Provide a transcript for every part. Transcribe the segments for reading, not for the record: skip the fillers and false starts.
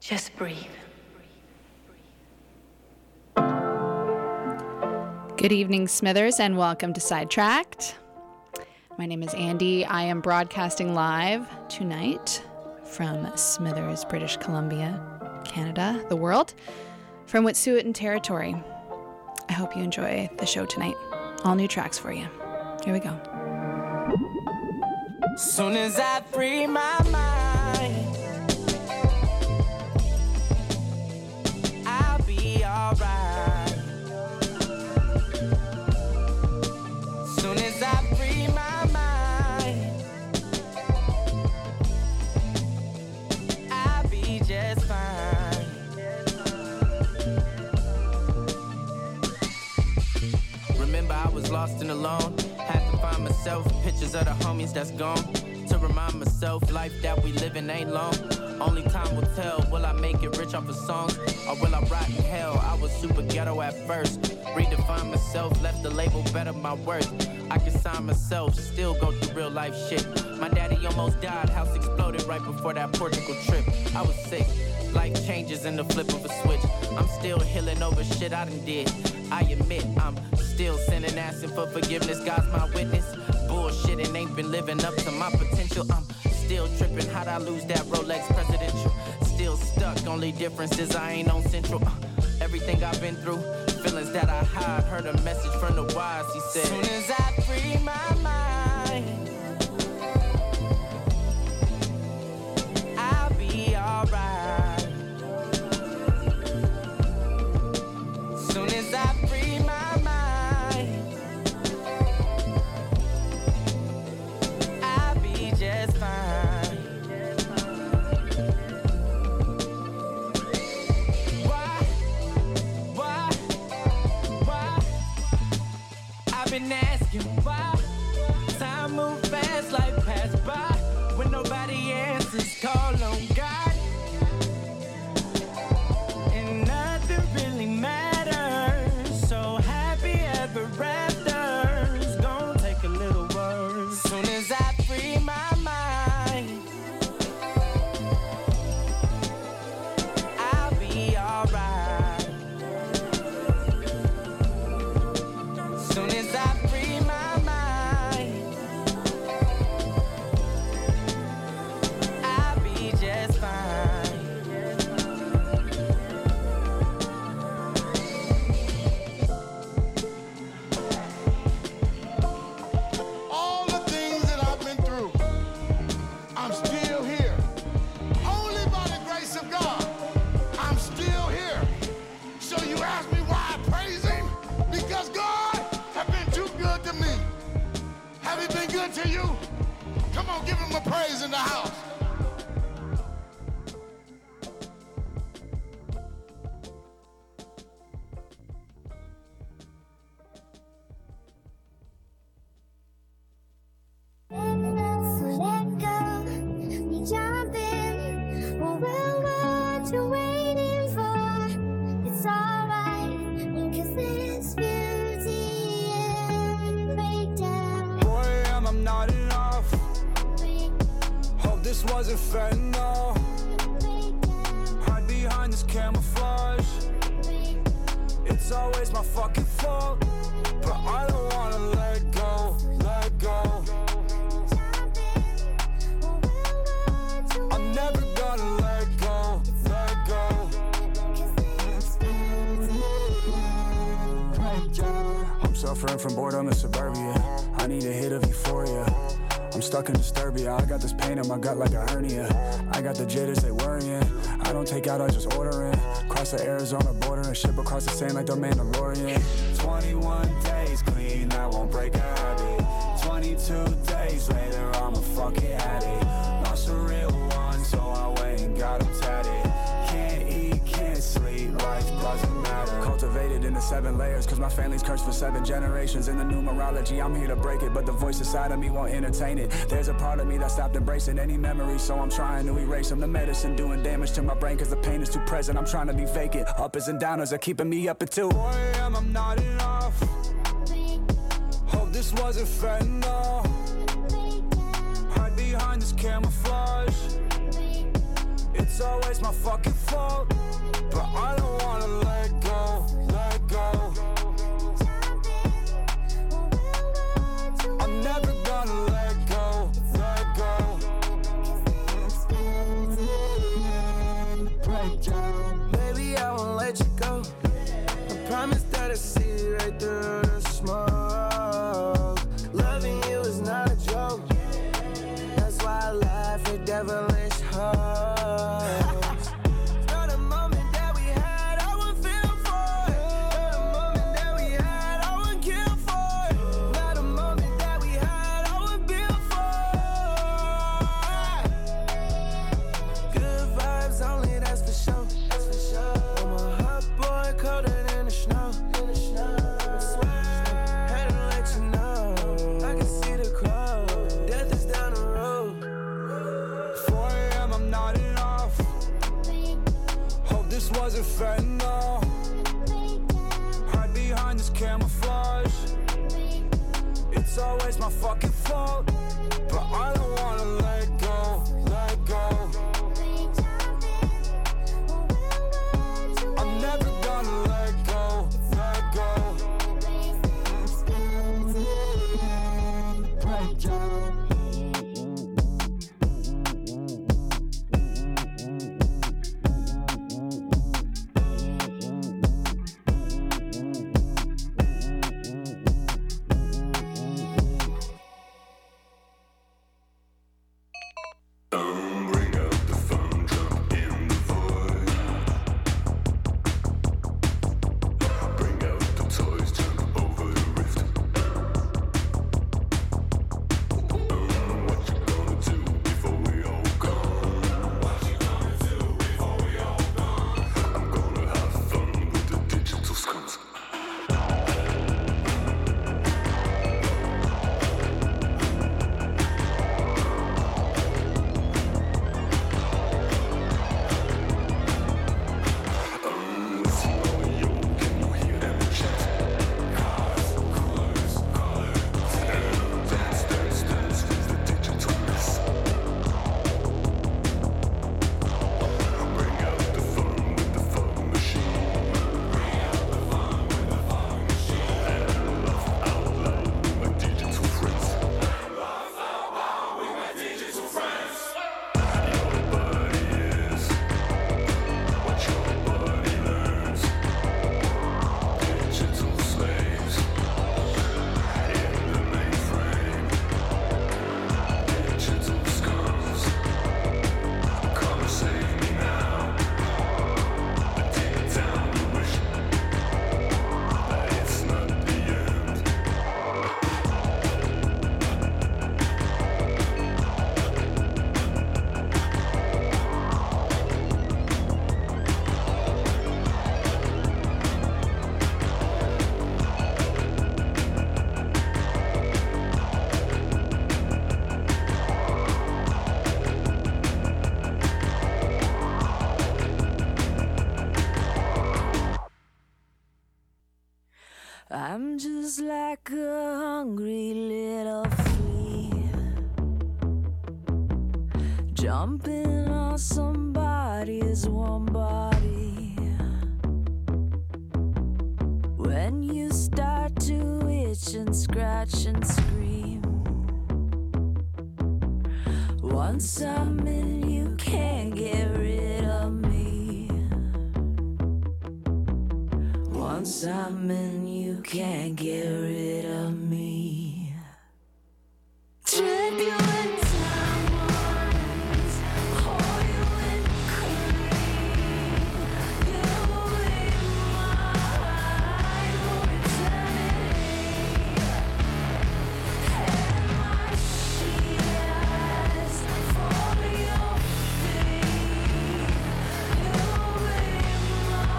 Just breathe. Good evening, Smithers, and welcome to Sidetracked. My name is Andy. I am broadcasting live tonight from Smithers, British Columbia, Canada, the world, from Wet'suwet'en territory. I hope you enjoy the show tonight. All new tracks for you. Here we go. Soon as I free my mind, I'll be alright. Soon as I free my mind, I'll be just fine. Remember I was lost and alone, had to find myself, pictures of the homies that's gone. To remind myself, life that we living ain't long. Only time will tell, will I make it rich off of songs? Or will I rot in hell? I was super ghetto at first. Redefine myself, left the label better my worth. I can sign myself, still go through real life shit. My daddy almost died, house exploded right before that Portugal trip. I was sick, life changes in the flip of a switch. I'm still healing over shit I done did. I admit I'm still sinning, asking for forgiveness, God's my witness. Bullshit and ain't been living up to my potential. I'm still tripping, how'd I lose that Rolex presidential? Still stuck, only difference is I ain't on Central. Everything I've been through, feelings that I hide. Heard a message from the wise, he said, soon as I free my mind, I'll be alright. Soon as I free my mind, I'll be just fine. Why? I've been asking why. Time move fast, life pass by. When nobody answers, call on God. And nothing really matters. So happy ever after's gonna take a little work. Soon as I free my mind, I'll be alright. Soon as I free my mind, I'll be just fine. All the things that I've been through, I'm still here. Only by the grace of God, I'm still here. So you ask me why I praise him? Because God has been too good to me. Have he been good to you? Come on, give him a praise in the house. So let go, you jump in. Well, what you waiting for? It's alright, because there's beauty in breakdown. Boy, I'm not enough. Hope this wasn't fair, no. Hide behind this camouflage. It's always my fucking fault, but I don't wanna let go, let go. I'm never gonna let go, let go. I'm suffering from boredom in suburbia. I need a hit of euphoria. I'm stuck in Disturbia. I got this pain in my gut like a hernia. I got the jitters, they worrying. I don't take out, I just order in. Cross the Arizona border and ship across the sand like the Mandalorian. 21 days clean, that won't break a habit. 22 days later, I'm a fucking addict. Lost a real one, so I went and got him tatted. Can't eat, can't sleep, life doesn't matter. Cultivated in the 7 layers, cause my family's cursed for 7 generations. In the numerology, I'm here to break it, but the voice inside of me won't entertain it. There's a part of me that stopped embracing any memories, so I'm trying to erase them. The medicine doing damage to my brain, cause the pain is too present. I'm trying to be vacant. Uppers and downers are keeping me up at 2 a.m. I'm not enough. Hope this wasn't fair, no. Hide behind this camouflage. It's always my fucking fault, but I don't wanna let go, let go. I'm never gonna let go, let go. Baby, I won't let you go. I promise that I see right through the smoke. Loving you is not a joke. That's why I laugh at devilish hoes. Not a moment that we had, I would feel for it. Not a moment that we had, I would kill for it. Not a moment that we had, I would build for it. Good vibes only, that's for sure. That's for sure. I'm a hot boy, colder than the snow. I swear, had to let you know. I can see the crow. Death is down the road. 4 a.m. I'm nodding off. Hope this wasn't fentanyl. Hide behind this camouflage. It's always my fucking fault, but I don't wanna let go, let go. I'm never gonna let go, let go. Bring out the fun, jump in the void. Bring out the toys, jump over the rift. What you gonna do before we all gone? What you gonna do before we all gone? I'm gonna have fun with the digital scums. Listen, all yo, can you hear them chat? Cars, colors, dance, dance, dance with the digital mess. Bring out the fun with the fog machine. Bring out the fun with the fog machine. And laugh out loud with my digital friends. Laugh out loud with my digital friends. Your body is what your body learns. Digital slaves in the mainframe. Digital scums, come save me now. Deep down you wish that it's not the end. I'm just like a hungry little flea, jumping on somebody's warm body. When you start to itch and scratch and scream, once I'm in, you can't get rid of me. Once I'm in, you can't get rid of me. Trip you in diamonds, pour you in cream. You'll be mine for eternity. And my sheets for your feet. You'll be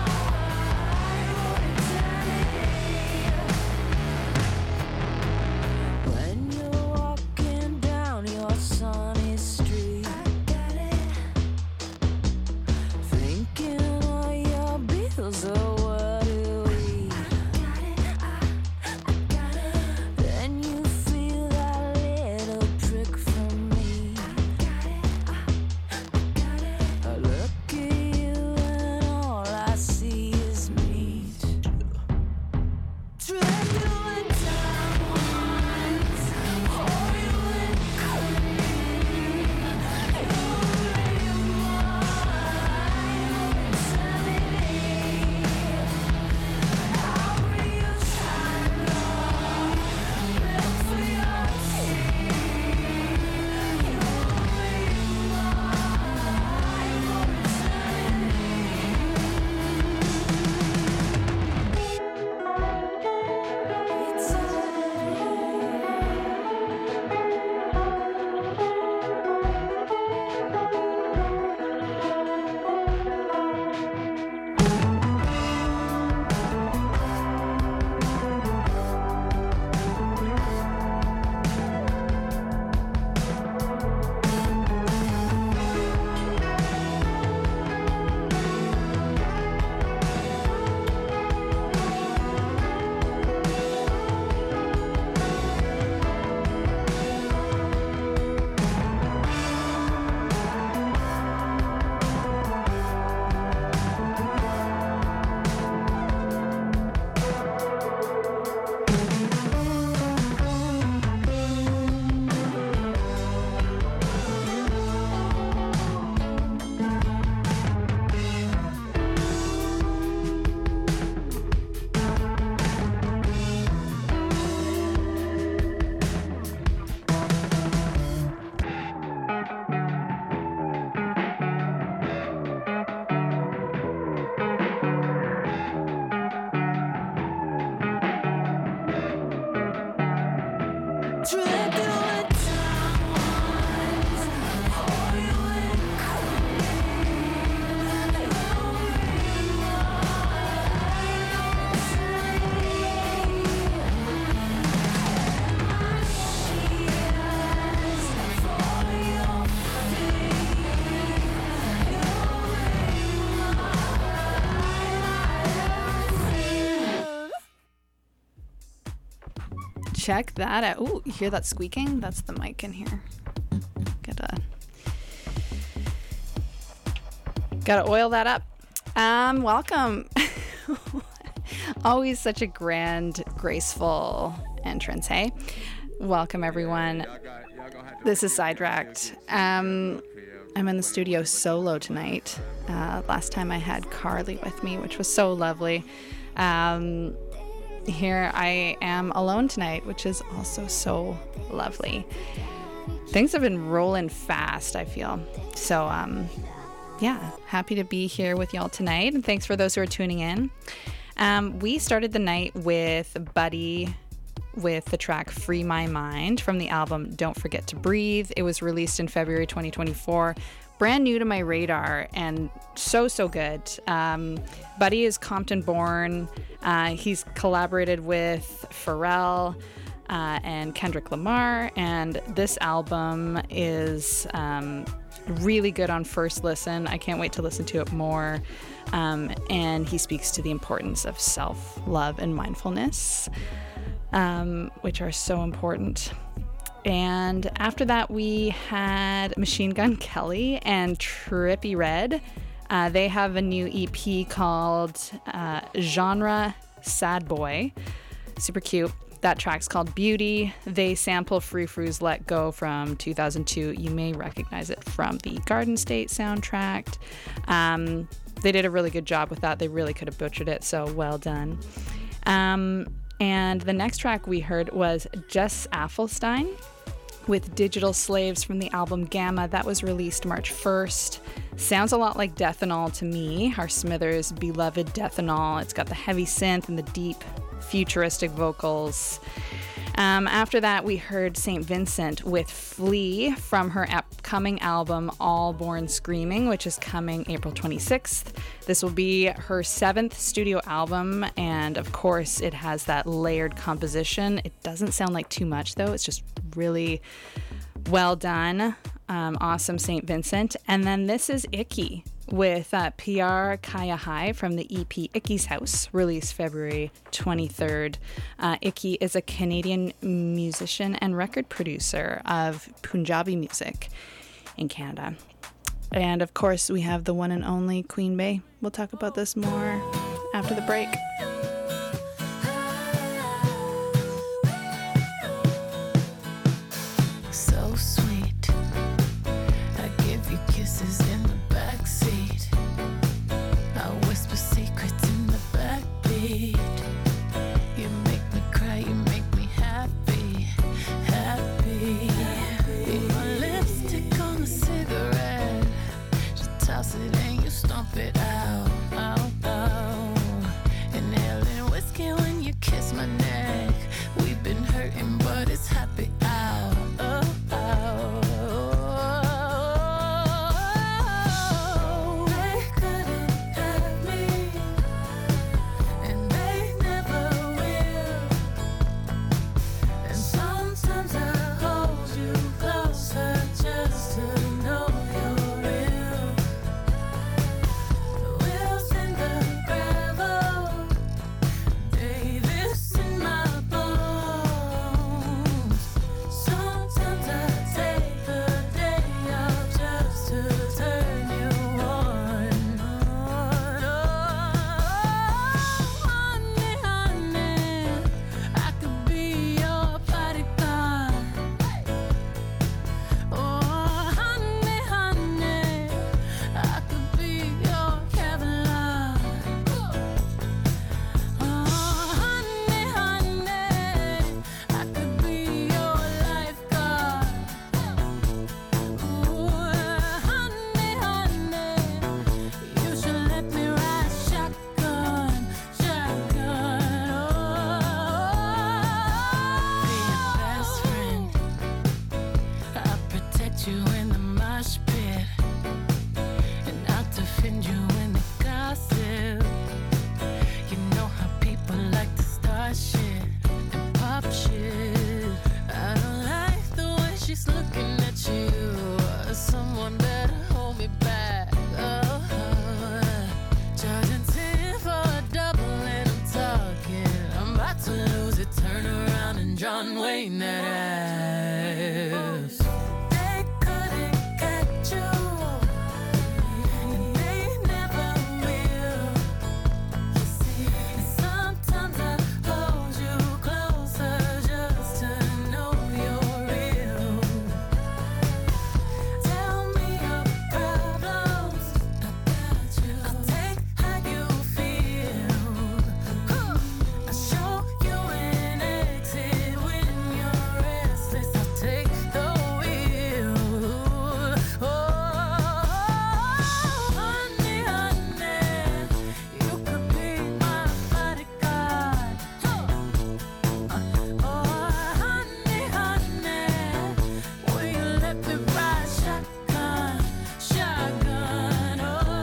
mine for eternity. Check that out. Ooh, you hear that squeaking? That's the mic in here. Gotta oil that up. Welcome. Always such a grand, graceful entrance, hey? Welcome, everyone. This is Sidetracked. I'm in the studio solo tonight. Last time I had Carly with me, which was so lovely. Here I am alone tonight, which is also so lovely. Things have been rolling fast, I feel. So, yeah, happy to be here with y'all tonight. And thanks for those who are tuning in. We started the night with Buddy with the track Free My Mind from the album Don't Forget to Breathe. It was released in February 2024. Brand new to my radar and so good. Buddy is Compton born. He's collaborated with Pharrell and Kendrick Lamar, and this album is really good on first listen. I can't wait to listen to it more. And he speaks to the importance of self-love and mindfulness, which are so important. And after that, we had Machine Gun Kelly and Trippie Redd. They have a new EP called Genre Sad Boy. Super cute. That track's called Beauty. They sample Frou Frou's Let Go from 2002. You may recognize it from the Garden State soundtrack. They did a really good job with that. They really could have butchered it, so well done. And the next track we heard was Jess Affelstein with Digital Slaves from the album Gamma. That was released March 1st. Sounds a lot like Deathanol to me, our Smithers' beloved Deathanol. It's got the heavy synth and the deep futuristic vocals. After that, we heard St. Vincent with Flea from her upcoming album All Born Screaming, which is coming April 26th. This will be her 7th studio album, and of course it has that layered composition. It doesn't sound like too much though, it's just really well done. Awesome St. Vincent. And then this is Icky with PR Kaya High from the EP Icky's House, released February 23rd. Icky is a Canadian musician and record producer of Punjabi music in Canada. And of course, we have the one and only Queen Bey. We'll talk about this more after the break. So sweet, I give you kisses in the backseat. I whisper secrets in the backbeat. You make me cry, you make me happy, happy. Leave my lipstick on a cigarette. Just toss it and you stomp it out, out, out. Inhaling whiskey when you kiss my neck. We've been hurting, but it's happy out. Oh, oh, oh. ain't that ass. They couldn't catch you, and they never will. You see, and sometimes I hold you closer just to know you're real. Tell me your problems, I got you. I'll take how you feel. I'll show you an exit when you're restless. I'll take the wheel. Oh, honey, honey, you could be my bodyguard. Oh, honey, honey, will you let me ride shotgun, shotgun?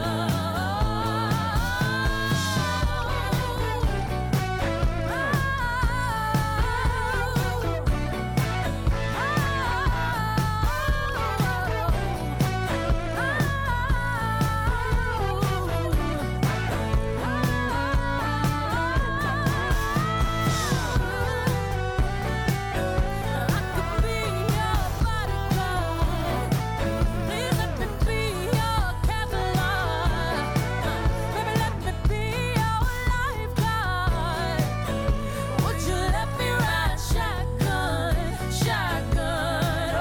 Please let me be your Cadillac. Baby, let me be your lifeguard. Would you let me ride shotgun, shotgun?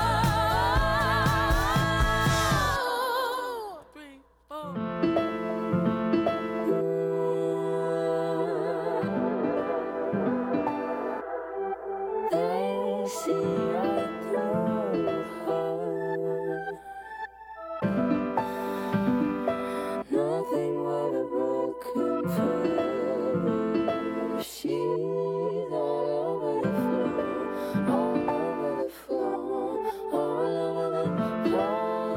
Oh, 3, 4. They see right through her. Nothing but a broken frame. She's all over the floor, all over the floor, all over the floor.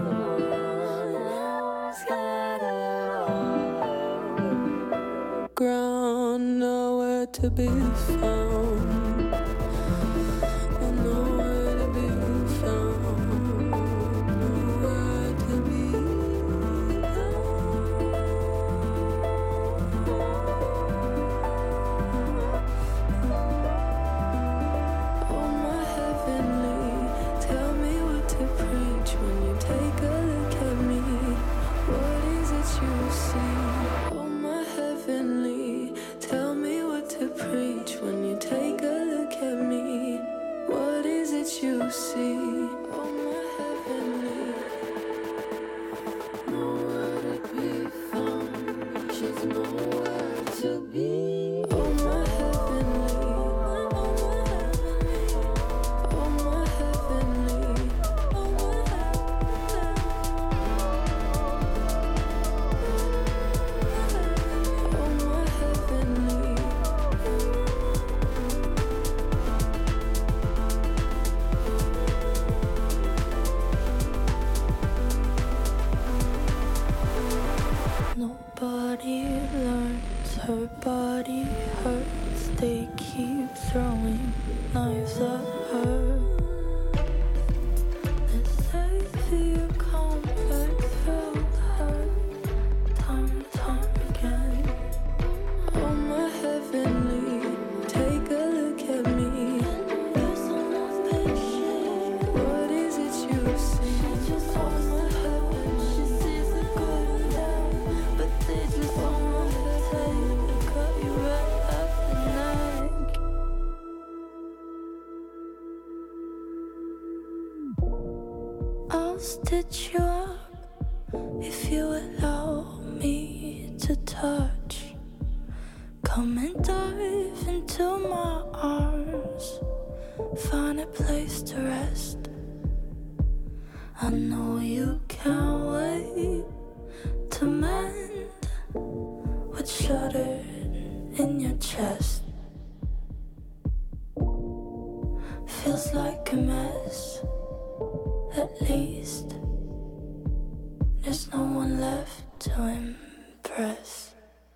Scattered all over. Ground nowhere to be found. Nowhere to be found. Nowhere to be found. Oh, my heavenly, tell me what to preach when you take a look at me. What is it you see? Oh, my heavenly, tell me what to preach when you take a look at me. What is it you see? Oh, my heavenly, nowhere to be found. She's nowhere to be. Oh, my heavenly, oh, my heavenly, oh, my heavenly, oh, my heavenly. Nobody learns, her body hurts. They keep throwing knives at her. The savior complex felt hurt time and time again. Oh, my heavenly, take a look at me. What is it you see? Oh, my heavenly, she sees the good and bad, but they just don't want to take and cut you right up the neck. I'll stitch you up if you allow me to touch. Come and dive into my arms. Find a place to rest. I know you can't wait to mend what's shuttered in your chest. Feels like a mess. At least there's no one left to impress.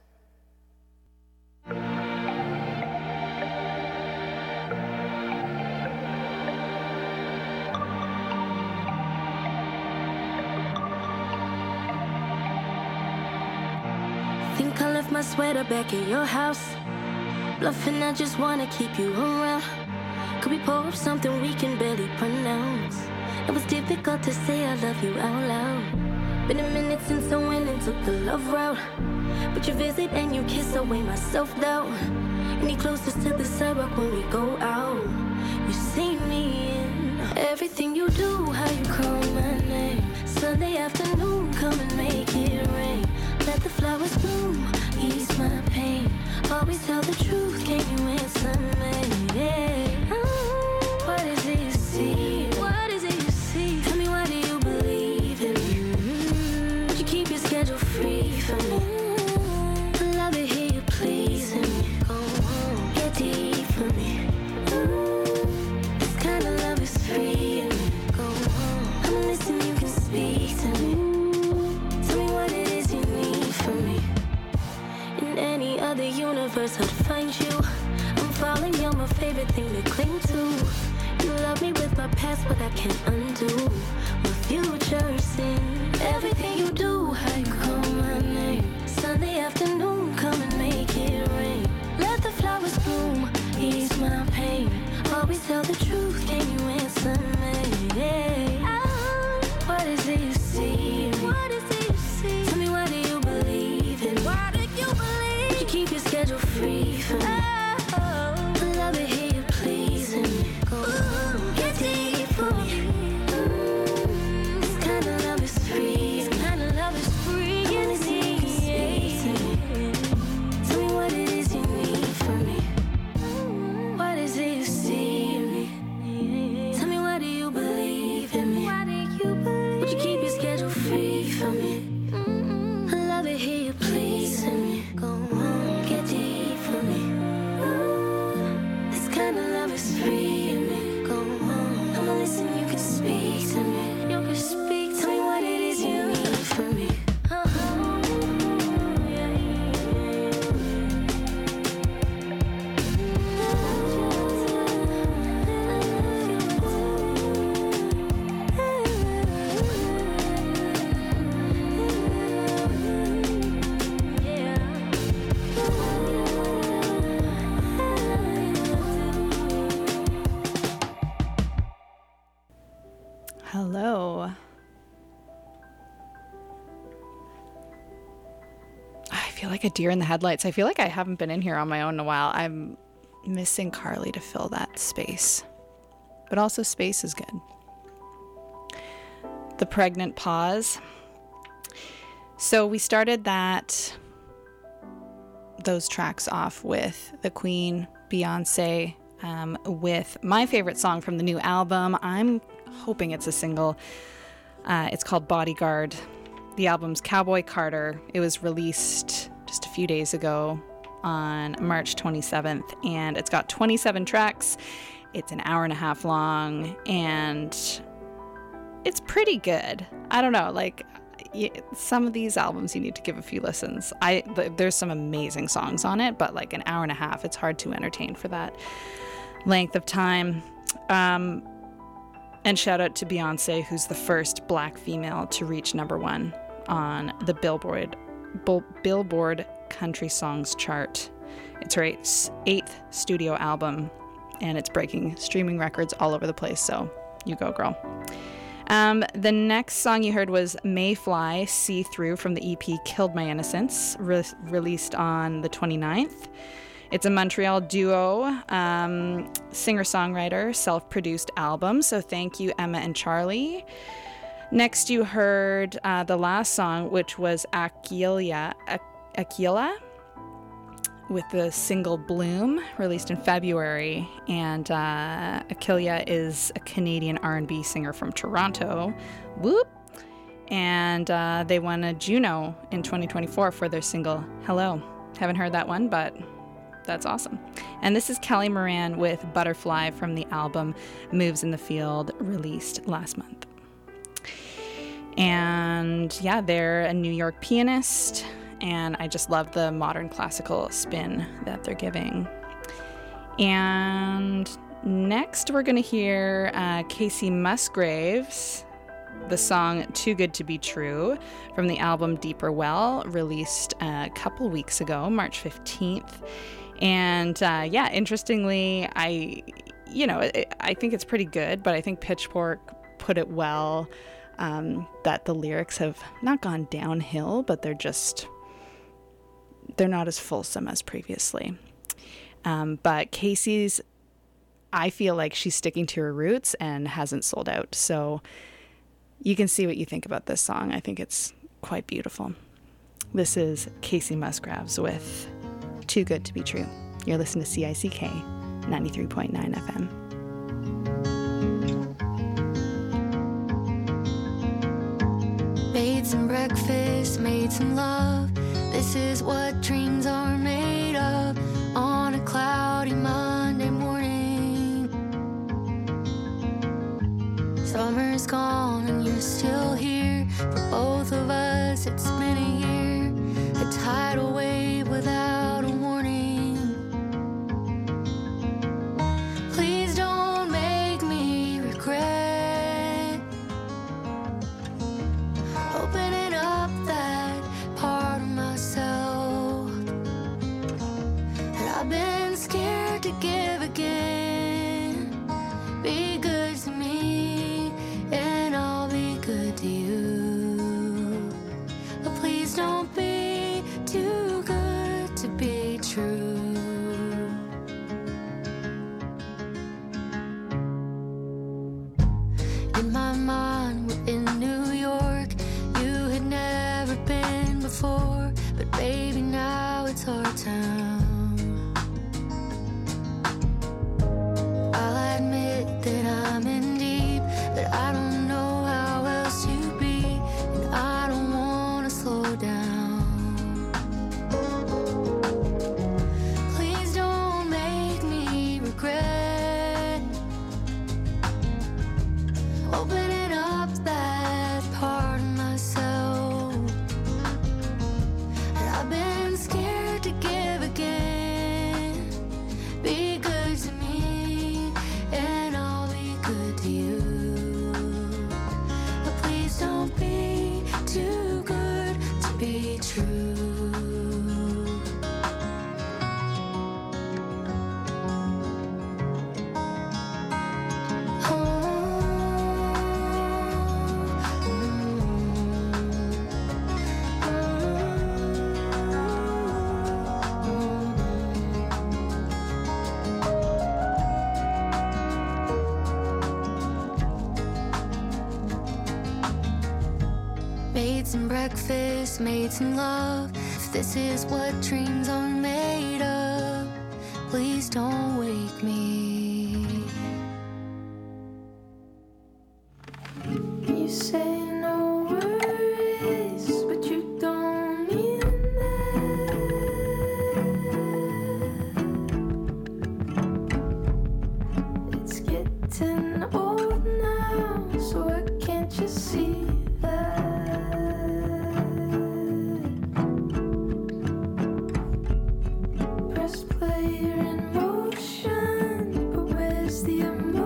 Think I left my sweater back at your house. Bluffing, I just wanna keep you around. Could we pour up something we can barely pronounce? It was difficult to say I love you out loud. Been a minute since I went and took the love route, but you visit and you kiss away my self-doubt. Any closest to the sidewalk when we go out, you see me in everything you do, how you call my name. Sunday afternoon, come and make it rain. Let the flowers bloom, ease my pain. Always tell the truth, can you answer me? What is it you see? What is it you see? Tell me, why do you believe in me? Would you keep your schedule free for me? I love it, hear you pleasing me. Go home, get deep for me. This kind of love is free in me. Go home, I'm listening, you can speak to me. Tell me what it is you need from me. In any other universe, I'd find you. I'm falling, you're my favorite thing to cling to. You love me with my past, but I can't undo my future's in everything you do, how you call my name. Sunday afternoon, come and make it rain. Let the flowers bloom, ease my pain. Always tell the truth, can you answer me? What is it you see? What is it you see? Tell me, why do you believe in me? Why do you believe? Would you keep your schedule free for me? I love it, hear you pleasing me. Go get deep for me. This kind of love is free. This kind of love is free. I'm listening, you can speak to me. Tell me what it is you need from me. What is it you see in me? Tell me, why do you believe in me? Why do you believe? Would you keep your schedule free for me? I love it, hear you pleasing me. Go on, get deep for me. This kind of love is free in me. Go on, I'ma listen, you can speak to me. You can speak, tell me what it is you need from me. Hello. I feel like a deer in the headlights. I feel like I haven't been in here on my own in a while. I'm missing Carly to fill that space. But also space is good. The Pregnant Pause. So we started those tracks off with the Queen, Beyonce, with my favorite song from the new album. I'm hoping it's a single. It's called Bodyguard. The album's Cowboy Carter. It was released just a few days ago on March 27th, and it's got 27 tracks. It's an hour and a half long, and it's pretty good. I don't know, like, some of these albums you need to give a few listens. There's some amazing songs on it, but like an hour and a half, it's hard to entertain for that length of time. And shout out to Beyonce, who's the first Black female to reach #1 on the Billboard Country Songs chart. It's her 8th studio album, and it's breaking streaming records all over the place, so you go, girl. The next song you heard was Mayfly, See Through, from the EP Killed My Innocence, released on the 29th. It's a Montreal duo, singer-songwriter, self-produced album, so thank you, Emma and Charlie. Next you heard the last song, which was Aquila, with the single Bloom, released in February. And Aquila is a Canadian R&B singer from Toronto. Whoop! And they won a Juno in 2024 for their single Hello. Haven't heard that one, but that's awesome. And this is Kelly Moran with Butterfly from the album Moves in the Field, released last month. And yeah, they're a New York pianist, and I just love the modern classical spin that they're giving. And next we're going to hear Casey Musgraves, the song Too Good to Be True, from the album Deeper Well, released a couple weeks ago, March 15th. And yeah, interestingly, I think it's pretty good, but I think Pitchfork put it well, that the lyrics have not gone downhill, but they're not as fulsome as previously. But Casey's, I feel like she's sticking to her roots and hasn't sold out. So you can see what you think about this song. I think it's quite beautiful. This is Casey Musgraves with Too Good to Be True. You're listening to CICK 93.9 FM. Made some breakfast, made some love. This is what dreams are made of. On a cloudy Monday morning, summer's gone and you're still here. For both of us it's been a year, a tidal wave without a warning. Please don't make me regret opening up that part of myself that I've been scared to give again. Be good to me and I'll be good to you. But please don't be too good to be true. In my mind, we're in New York. You had never been before, but baby, now it's our town. I'll admit that I'm in deep, but I don't know how else to be, and I don't want to slow down. Please don't make me regret opening up that part of myself that I've been scared to give again. Be good to me and I'll be good to you. But please don't be too good to be true. Made some breakfast, made some love. If this is what dreams are made of, please don't wake me. You say no worries, but you don't mean that. It's getting old now, so why can't you see that? Press play, you're in motion, but where's the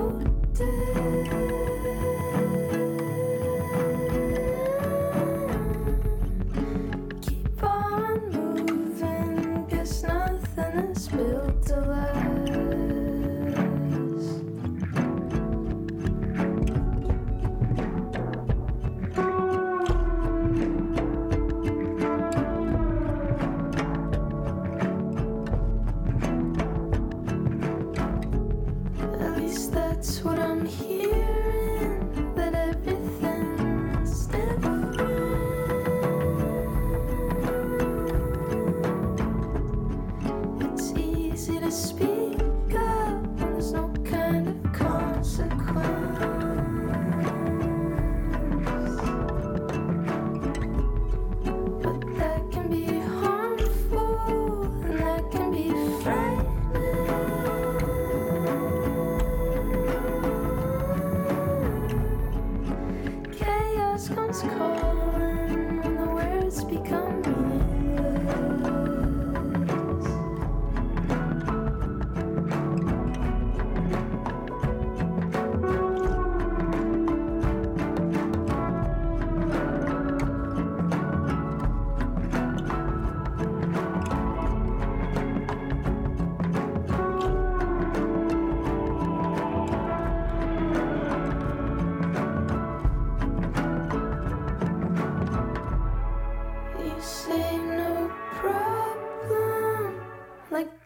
emotive? Keep on moving, guess nothing is built to last. At least that's what I'm hearing, that everything's different. It's easy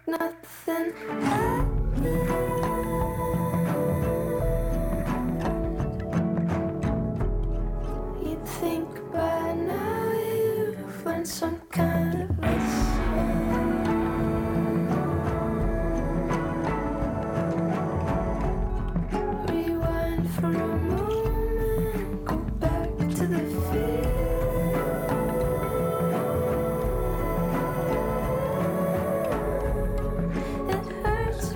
nothing happened. You'd think by now you'd find some kind of rewind for a moment, go back to the field. It hurts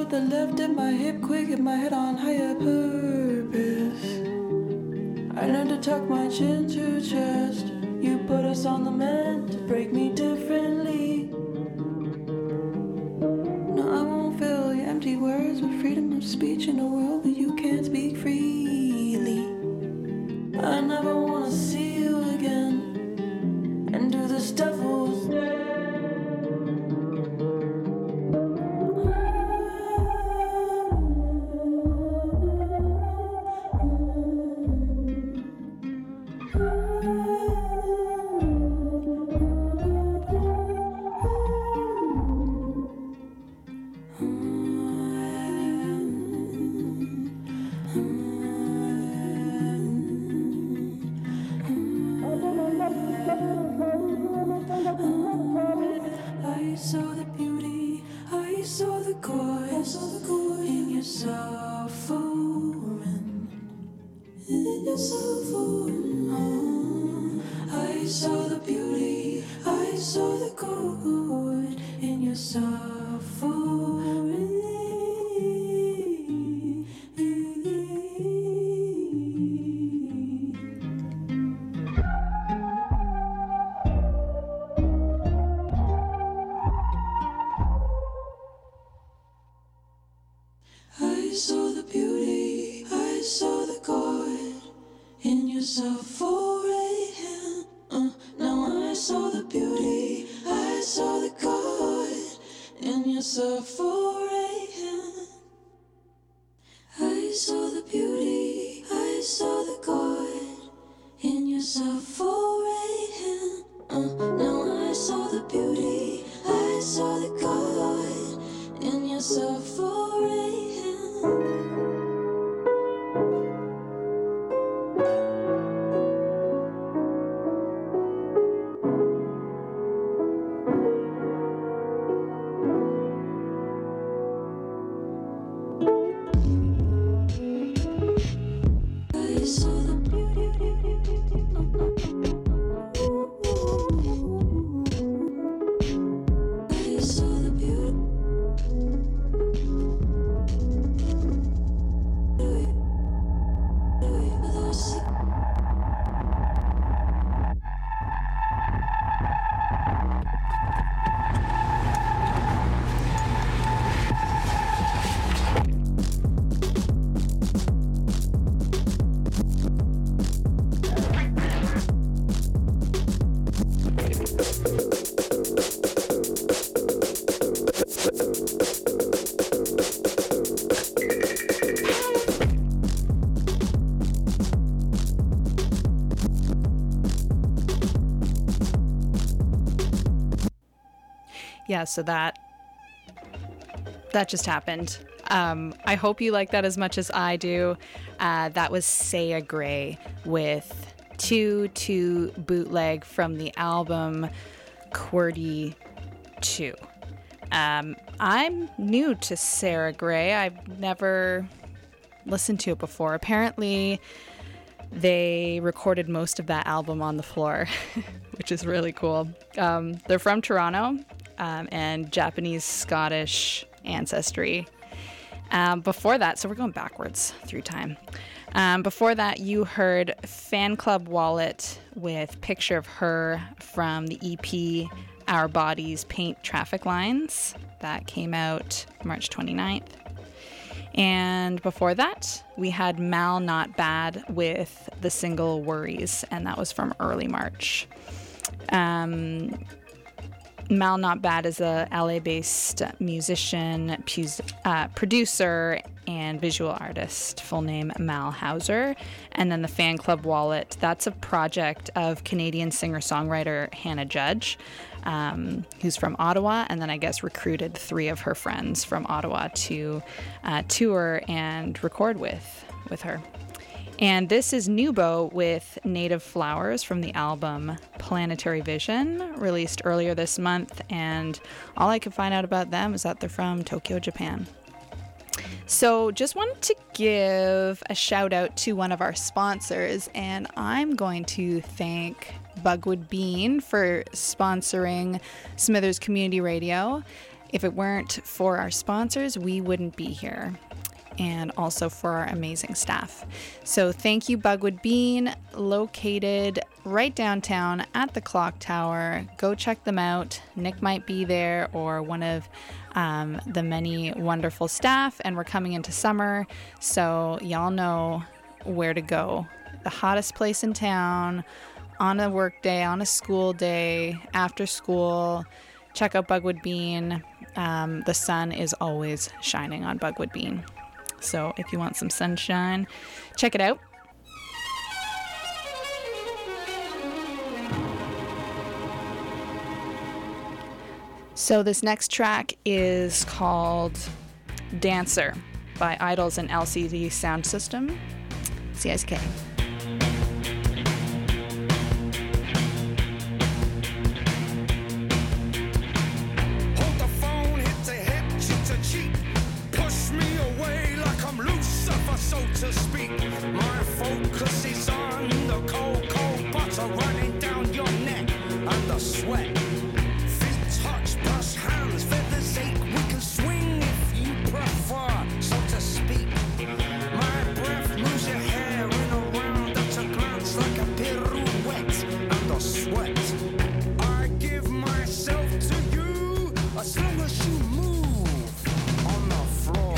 with the left at my hip, quick at my head on higher purpose. I learned to tuck my chin to chest. You put us on the mend to break me differently. No, I won't fill your empty words with freedom of speech in a world where you can't speak freely. I never wanna see you again and do the stuff we'll say. I saw the beauty, I saw the chorus in your suffering, in your suffering. I saw the beauty, I saw the chord in your suffering. I saw the beauty, I saw the chord in your suffering. Now I saw the beauty, I saw the chord in your suffering. I saw the beauty, I saw the chord in your suffering. Now I saw the beauty, I saw the chord in your suffering. I saw the beauty. I saw the beauty. Yeah, so that just happened. I hope you like that as much as I do. That was Saya Gray with 2 bootleg from the album QWERTY 2. I'm new to Sarah Gray. I've never listened to it before. Apparently, they recorded most of that album on the floor, which is really cool. They're from Toronto and Japanese-Scottish ancestry. Before that, so we're going backwards through time. Before that, you heard Fan Club Wallet with Picture of Her from the EP Our Bodies Paint Traffic Lines. That came out March 29th. And before that, we had Mal Not Bad with the single Worries, and that was from early March. Mal Not Bad is a LA-based musician, producer, and visual artist, full name Mal Hauser. And then the Fan Club Wallet, that's a project of Canadian singer-songwriter Hannah Judge, who's from Ottawa, and then I guess recruited 3 of her friends from Ottawa to tour and record with her. And this is Nubo with Native Flowers from the album Planetary Vision, released earlier this month. And all I could find out about them is that they're from Tokyo, Japan. So just wanted to give a shout out to one of our sponsors, and I'm going to thank Bugwood Bean for sponsoring Smithers Community Radio. If it weren't for our sponsors, we wouldn't be here. And also for our amazing staff. So thank you, Bugwood Bean, located right downtown at the Clock Tower. Go check them out. Nick might be there, or one of the many wonderful staff. And we're coming into summer, so y'all know where to go. The hottest place in town, on a work day, on a school day, after school. Check out Bugwood Bean. The sun is always shining on Bugwood Bean. So if you want some sunshine, check it out. So this next track is called Dancer by Idols and LCD Sound System, CSK. So to speak, my focus is on the cold, cold butter running down your neck and the sweat. Feet touch, plus hands, feathers ache. We can swing if you prefer, so to speak. My breath moves your hair in a round at a glance like a pirouette and the sweat. I give myself to you as long as you move on the floor.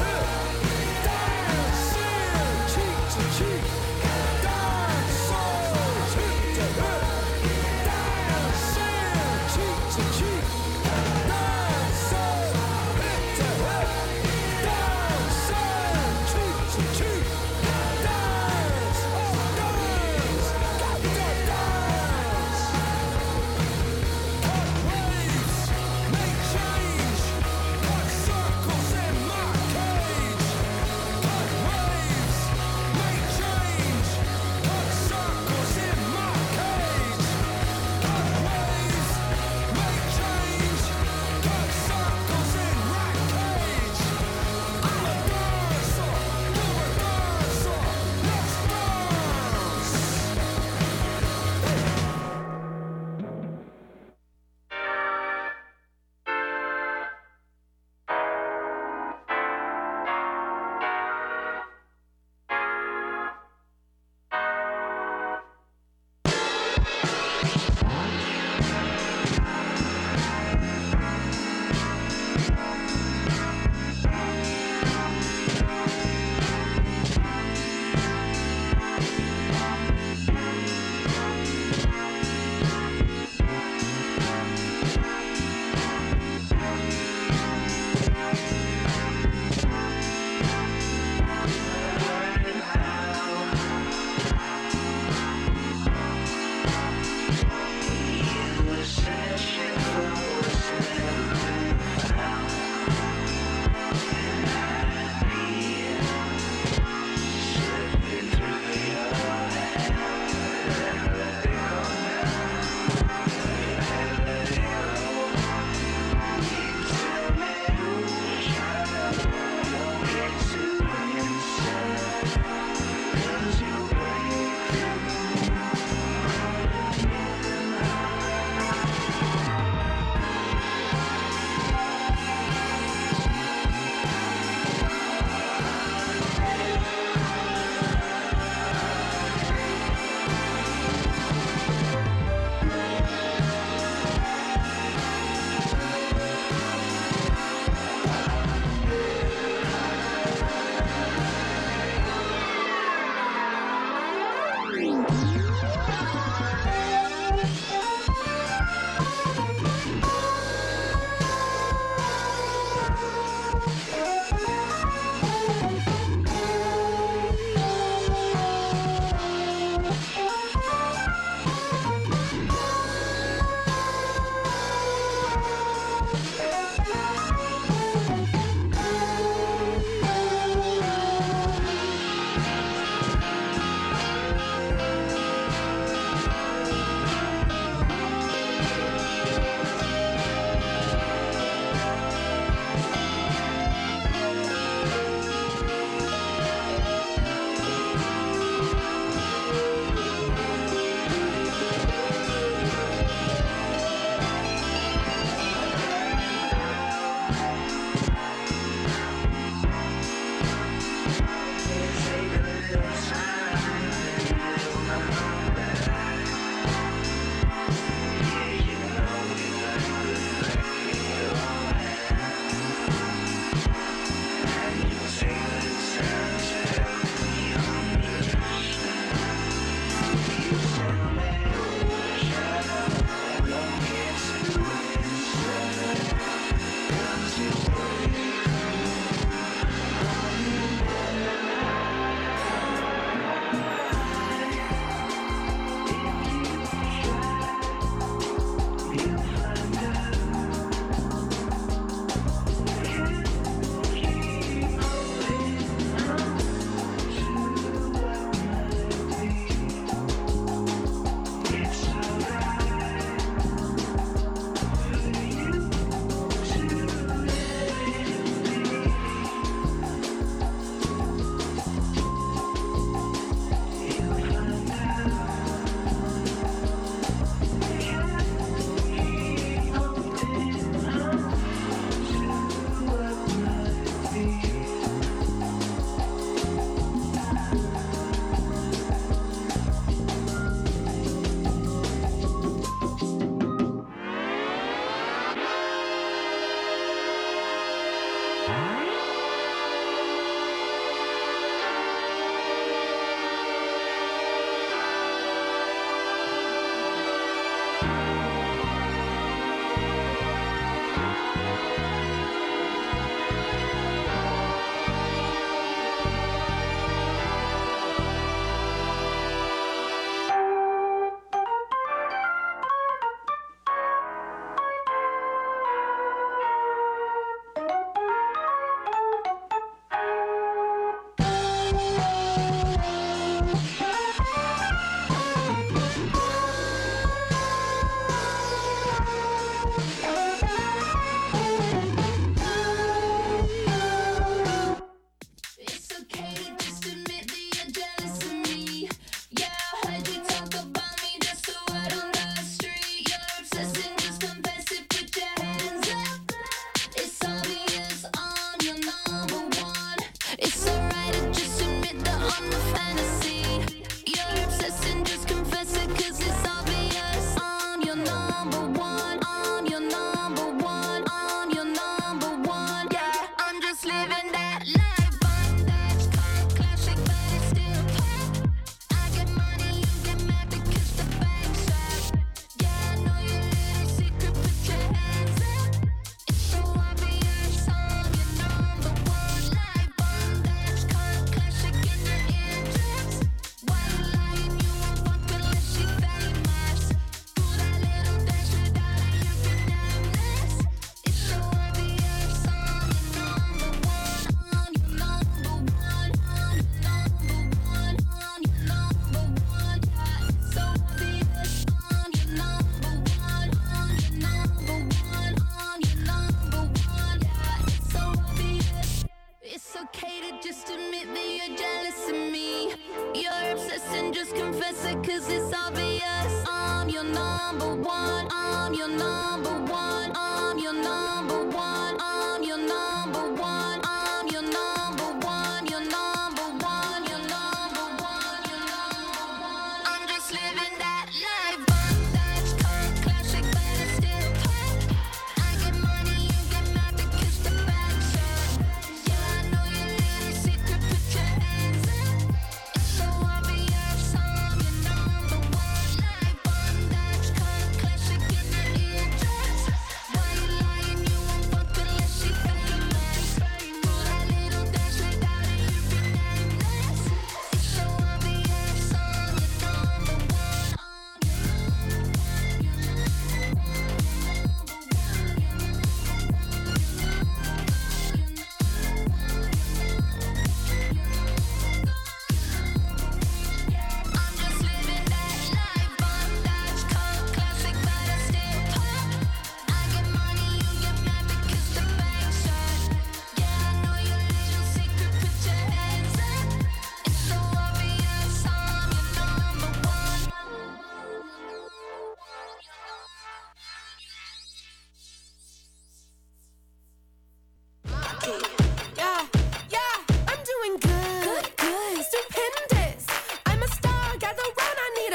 Soul.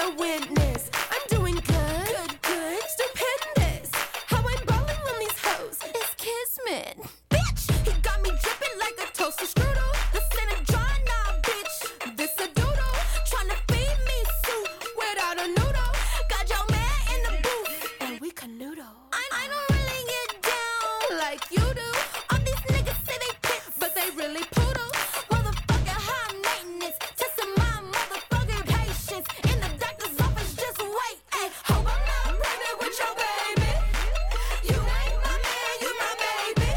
a witness. I'm doing good, good, stupendous. How I'm balling on these hoes is kismet. Bitch, he got me dripping like a toaster strudel. The Senate John, nah, bitch, this a doodle. Tryna feed me soup without a noodle. Got your man in the booth, and we canoodle. I don't really get down like you do. All these niggas say they pits, but they really poodle. Motherfucking high maintenance, testing my motherfucking patience. In the doctor's office, just wait. Ay, hope I'm not pregnant with your baby. You ain't my man, you my baby.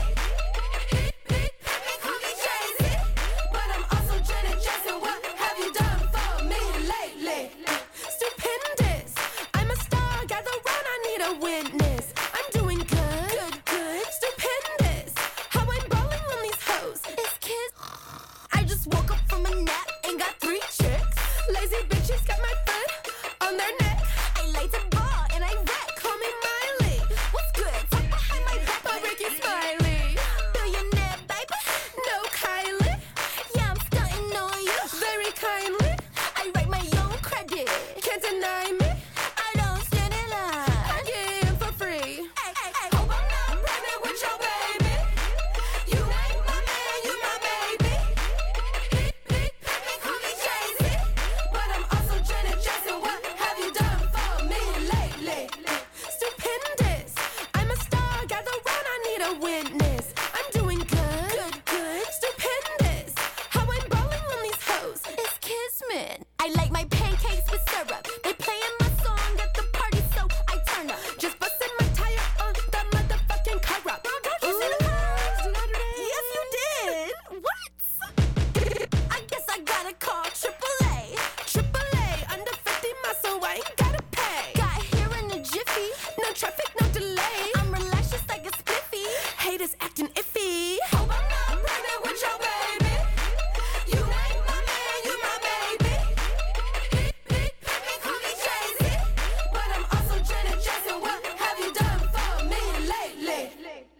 They call me Jay-Z, but I'm also Janet Jackson. What have you done for me lately? Stupendous. I'm a star, gather round, I need a witness. I'm doing good, good, stupendous. How I'm balling on these hoes is kiss. I just woke up from a nap and got 3 chicks. Lazy bitches got my foot on their neck. I like to ball and I rap, call me Miley. What's good? Talk behind my back, I'll break you Smiley. Billionaire, baby, no Kylie. Yeah, I'm stunting on you very kindly. I write my own credit, can't deny me. I don't stand in line, I get in for free. Hope I'm not pregnant with your baby. You ain't my man, you my baby. They call me Jay-Z, but I'm also Janet Jackson. What have you done for me lately? Stupendous. I'm a star, gather round, I need a witness. I'm doing good, good, stupendous. How I'm balling on these hoes is kismet. I like my pancakes with syrup. They playing my song at the party, so I turn up. Just busted my tire on that motherfucking car up. You see the cars? Yes, you did. What? I guess I gotta call AAA. AAA under 50 miles, so I ain't gotta pay. Got here in a jiffy, no traffic, no delay. I'm relaxed just like a spliffy. Haters acting iffy. Hope I'm not pregnant with your baby. You ain't my man, you my baby. They call me Jay-Z, but I'm also Janet Jackson. What have you done for me lately?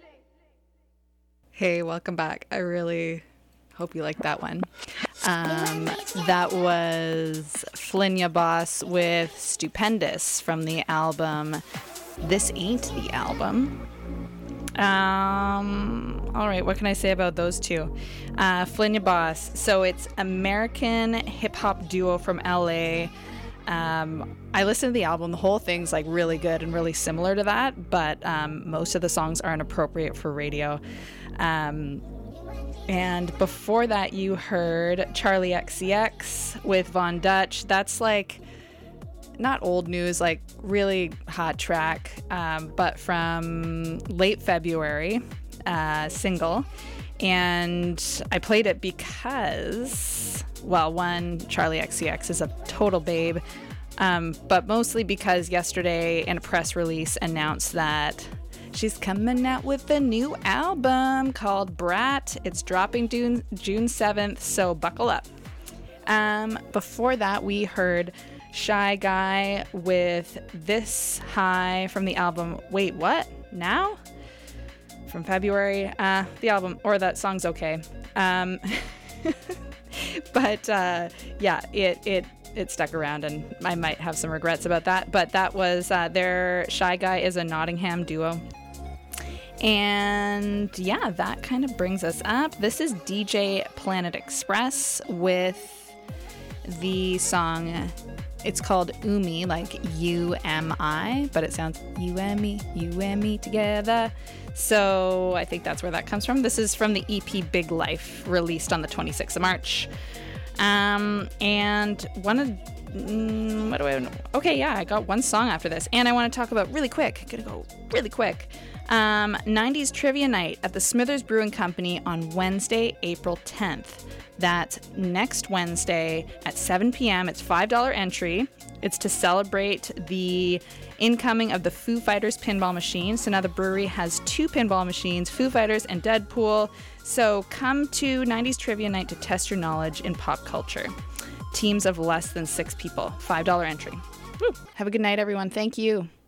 Hey, welcome back. I really hope you liked that one. That was Flynya Boss with Stupendous from the album This Ain't the Album. All right, what can I say about those two? Flynya Boss. So it's American hip-hop duo from LA. I listened to the album. The whole thing's like really good and really similar to that, but most of the songs aren't appropriate for radio. And before that, you heard Charlie XCX with Von Dutch. That's like not old news, like really hot track, but from late February, single. And I played it because, well, one, Charlie XCX is a total babe, but mostly because yesterday in a press release announced that she's coming out with a new album called Brat. It's dropping June 7th, so buckle up. Before that, we heard Shy Guy with This High from the album Wait What? Now? From February. The album, or that song's okay. But yeah, it stuck around, and I might have some regrets about that. But that was their Shy Guy is a Nottingham duo. And yeah, that kind of brings us up. This is DJ Planet Express with the song, it's called Umi, like U-M-I, but it sounds you and me together. So I think that's where that comes from. This is from the EP Big Life, released on the 26th of March. And one of, what do I know? Okay, yeah, I got one song after this. And I want to talk about really quick, 90s Trivia Night at the Smithers Brewing Company on Wednesday, April 10th. That's next Wednesday at 7 p.m. It's $5 entry. It's to celebrate the incoming of the Foo Fighters pinball machine. So now the brewery has 2 pinball machines, Foo Fighters and Deadpool. So come to 90s Trivia Night to test your knowledge in pop culture. Teams of less than 6 people, $5 entry. Woo. Have a good night, everyone. Thank you.